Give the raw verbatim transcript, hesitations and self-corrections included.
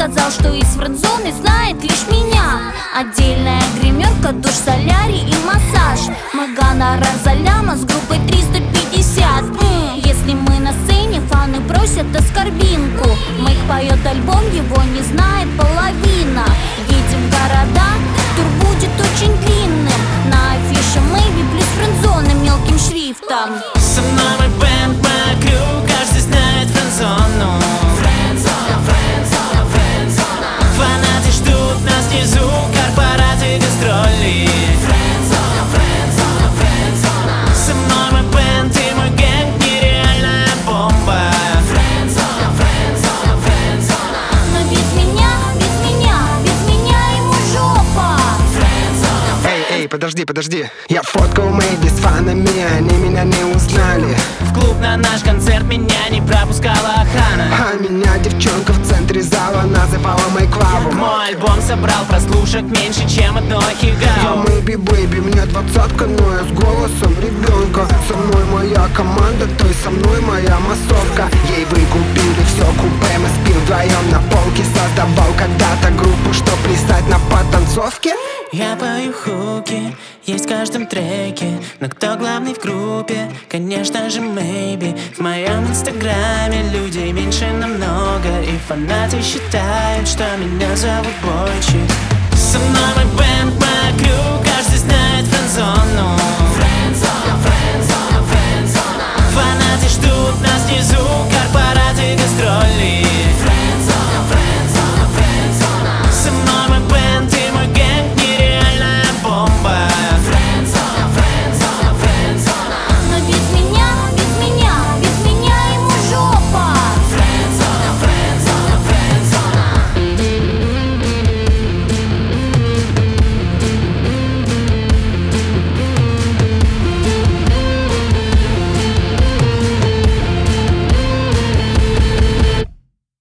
сказал, что из френд-зоны знает лишь меня. Отдельная гримерка, душ, солярий и массаж. Мы гонорар за ляма с группой триста пятьдесят. М-м, Если мы на сцене, фаны просят оскорбинку. Мейк поет альбом, его не знает половина. Едем в города, тур будет очень длинным. На афише Maybe плюс френд-зона мелким шрифтом. Со мной мой бэнд, моя крю, каждый знает френд-зону. Френд-зона, френд-зона, френд-зона. Фанаты ждут нас внизу, корпораты, гастроли. Френд-зона, френд-зона, френд-зона. Со мной мой бэнд и мой гэнг, нереальная бомба. Френд-зона, френд-зона, френд-зона. Но без меня, без меня, без меня ему жопа. Френд-зона. Эй, эй, подожди, подожди. Я фоткал Maybe с фанами, они меня не узнали. В клуб на наш концерт меня не пропускала охрана. А меня девчонка в центре зала называла Майклаву. Мой альбом собрал прослушек меньше, чем одно Я хигао. Maybe Baby, мне двадцатка, но я с голосом ребенка. Со мной моя команда, то есть со мной моя массовка. Ей вы купили все купе, мы спим вдвоем на полке. Создавал когда-то группу, чтоб плясать на потанцовке. Я пою хуки, есть в каждом треке. Но кто главный в группе? Конечно же Maybe. В моем инстаграме людей меньше намного, и фанаты считают, что меня зовут Бойчик. Со мной мой бэнд,